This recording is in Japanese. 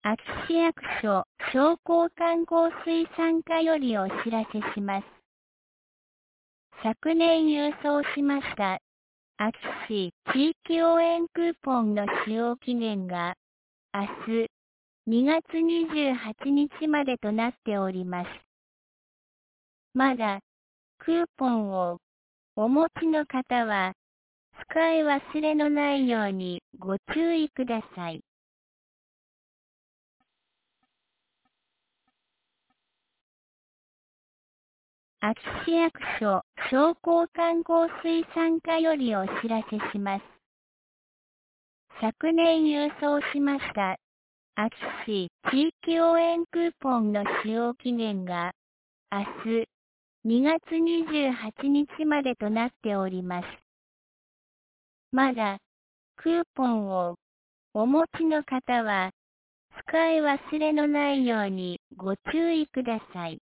秋市役所商工観光水産課よりお知らせします。昨年郵送しました秋市地域応援クーポンの使用期限が明日2月28日までとなっております。まだクーポンをお持ちの方は使い忘れのないようにご注意ください。秋市役所商工観光水産課よりお知らせします。昨年郵送しました秋市地域応援クーポンの使用期限が明日2月28日までとなっております。まだクーポンをお持ちの方は使い忘れのないようにご注意ください。